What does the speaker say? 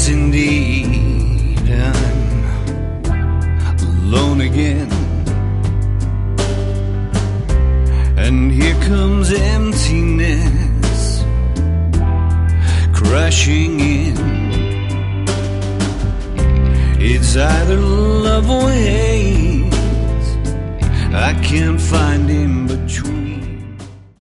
Yes, indeed, I'm alone again. And here comes emptiness crashing in. It's either love or hate. I can't find in between.